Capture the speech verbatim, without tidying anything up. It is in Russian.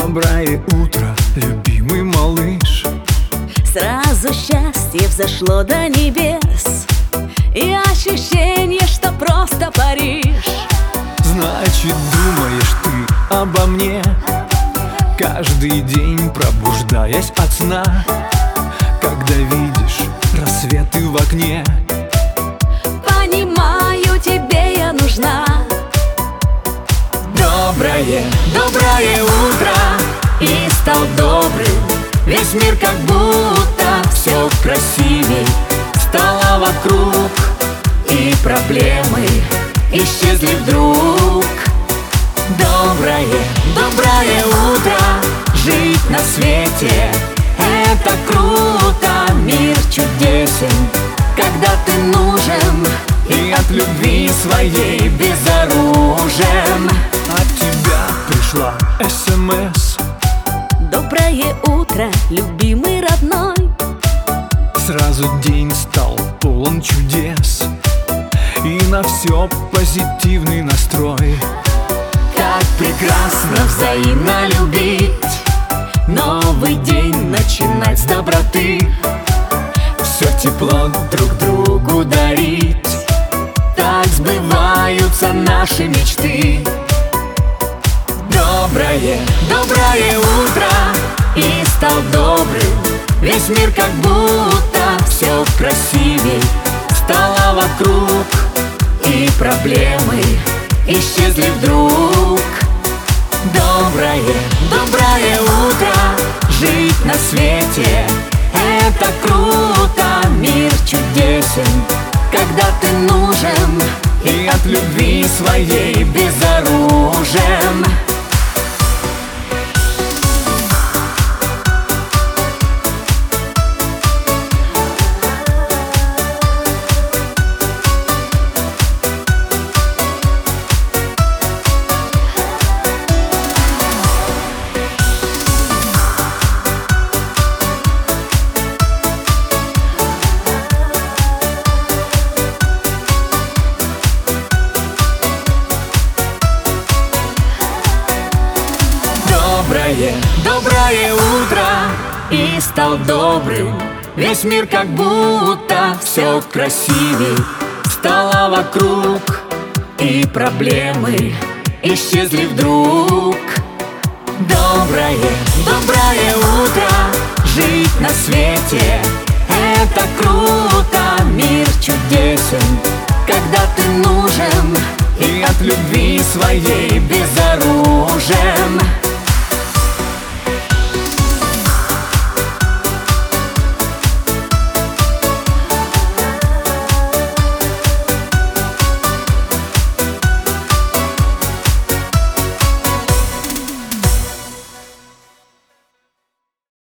Доброе утро, любимый малыш. Сразу счастье взошло до небес, и ощущение, что просто Париж. Значит, думаешь ты обо мне каждый день, пробуждаясь от сна, когда видишь рассветы в окне. Понимаю, тебе я нужна. Доброе, доброе утро, И стал добрым, весь мир как будто все красивей стало вокруг, и проблемы исчезли вдруг. Доброе, доброе утро, Жить на свете — это круто. Мир чудесен, когда ты нужен, и от любви своей безоружен. От тебя пришла СМС. Доброе утро, любимый родной. Сразу день стал полон чудес, и на все позитивный настрой. Как прекрасно взаимно любить, новый день начинать с доброты, Все тепло друг другу дарить, так сбываются наши мечты. Доброе, Доброе утро, и стал добрым, весь мир как будто все красивей стало вокруг, и проблемы исчезли вдруг. Доброе, доброе утро, жить на свете — это круто. Мир чудесен, когда ты нужен, и от любви своей безоружен. Доброе, доброе утро, и стал добрым, весь мир как будто все красивей стало вокруг, и проблемы исчезли вдруг. Доброе, Доброе утро, жить на свете — это круто. Мир чудесен, когда ты нужен, и от любви своей без